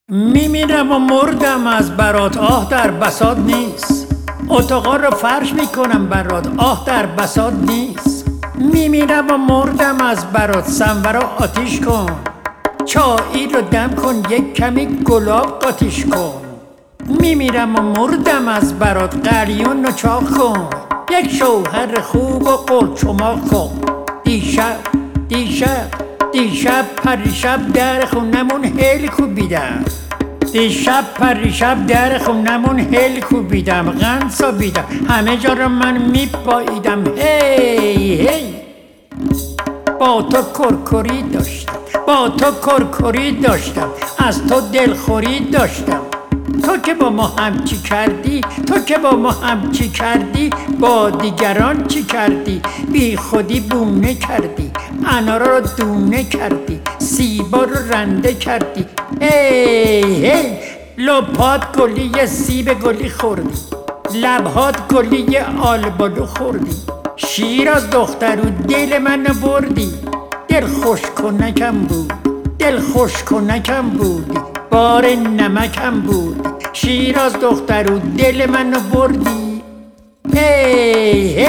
میمیرم و مردم از برات، آه در بساط نیست. اتاقا رو فرش میکنم برات، آه در بساط نیست. میمیرم و مردم از برات، سنورا آتیش کن. چایی رو دم کن، یک کمی گلاب قاتیش کن. میمیرم و مردم از برات، قلیون رو چاق کن. یک شوهر خوب و قرچماق کن. دیشب پریشب در خونمون هیل کوبیدم. پریشب در خونمون هیل کوبیدم، قند سابیدم، همه جا رو من میپاییدم. هی با تو کرکری داشتم، از تو دلخوری داشتم. تو که با ما هم چی کردی، با دیگران چی کردی؟ بی خودی بونه کردی، انارا رو دونه کردی، سیبا رو رنده کردی. هی لپات گلی یه سیب گلی خوردی، لبهات گلی یه آلبالو خوردی. شیراز دخترو دل منو بردی، دل خشک و نکم بودی، بار نمکم بودی. شیراز دخترو دل منو بردی. هی